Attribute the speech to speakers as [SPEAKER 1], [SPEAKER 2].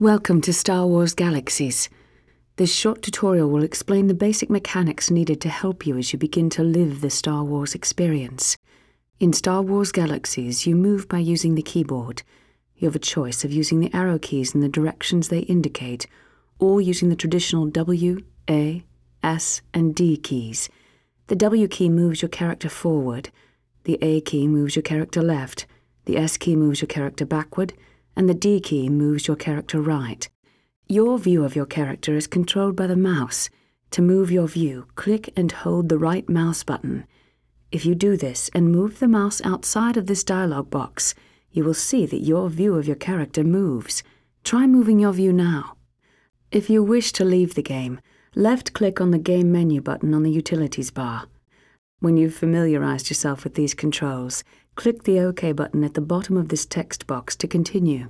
[SPEAKER 1] Welcome to Star Wars Galaxies. This short tutorial will explain the basic mechanics needed to help you as you begin to live the Star Wars experience. In Star Wars Galaxies, you move by using the keyboard. You have a choice of using the arrow keys in the directions they indicate, or using the traditional W, A, S, and D keys. The W key moves your character forward, the A key moves your character left, the S key moves your character backward, and the D key moves your character right. Your view of your character is controlled by the mouse. To move your view, click and hold the right mouse button. If you do this and move the mouse outside of this dialog box, you will see that your view of your character moves. Try moving your view now. If you wish to leave the game, left-click on the Game menu button on the Utilities bar. When you've familiarized yourself with these controls, click the OK button at the bottom of this text box to continue.